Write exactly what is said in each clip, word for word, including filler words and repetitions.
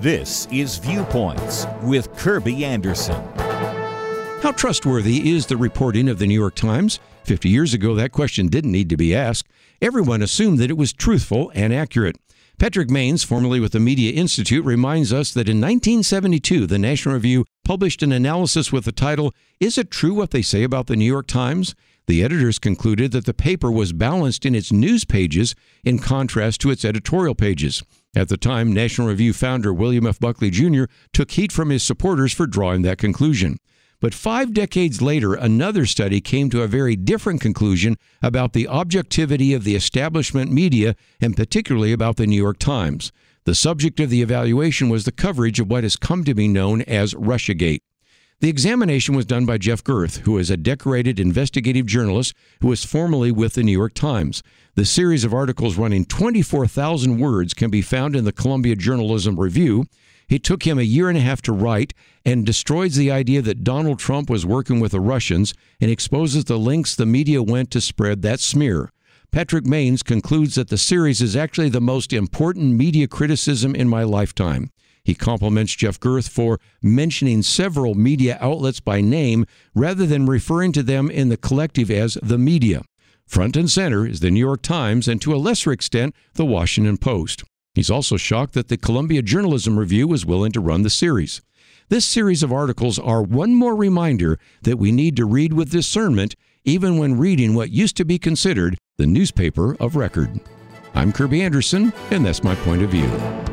This is Viewpoints with Kirby Anderson. How trustworthy is the reporting of the New York Times? Fifty years ago, that question didn't need to be asked. Everyone assumed that it was truthful and accurate. Patrick Maines, formerly with the Media Institute, reminds us that in nineteen seventy-two, the National Review published an analysis with the title, "Is it true what they say about the New York Times?" The editors concluded that the paper was balanced in its news pages in contrast to its editorial pages. At the time, National Review founder William F. Buckley Junior took heat from his supporters for drawing that conclusion. But five decades later, another study came to a very different conclusion about the objectivity of the establishment media, and particularly about the New York Times. The subject of the evaluation was the coverage of what has come to be known as Russiagate. The examination was done by Jeff Gerth, who is a decorated investigative journalist who was formerly with the New York Times. The series of articles running twenty-four thousand words can be found in the Columbia Journalism Review. It took him a year and a half to write and destroys the idea that Donald Trump was working with the Russians and exposes the lengths the media went to spread that smear. Patrick Maines concludes that the series is actually the most important media criticism in my lifetime. He compliments Jeff Gerth for mentioning several media outlets by name rather than referring to them in the collective as the media. Front and center is the New York Times and, to a lesser extent, the Washington Post. He's also shocked that the Columbia Journalism Review was willing to run the series. This series of articles are one more reminder that we need to read with discernment, even when reading what used to be considered the newspaper of record. I'm Kirby Anderson, and that's my point of view.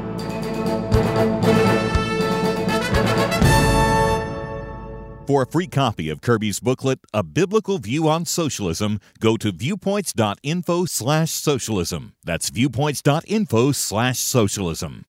For a free copy of Kirby's booklet, A Biblical View on Socialism, go to viewpoints dot info slash socialism. That's viewpoints dot info slash socialism.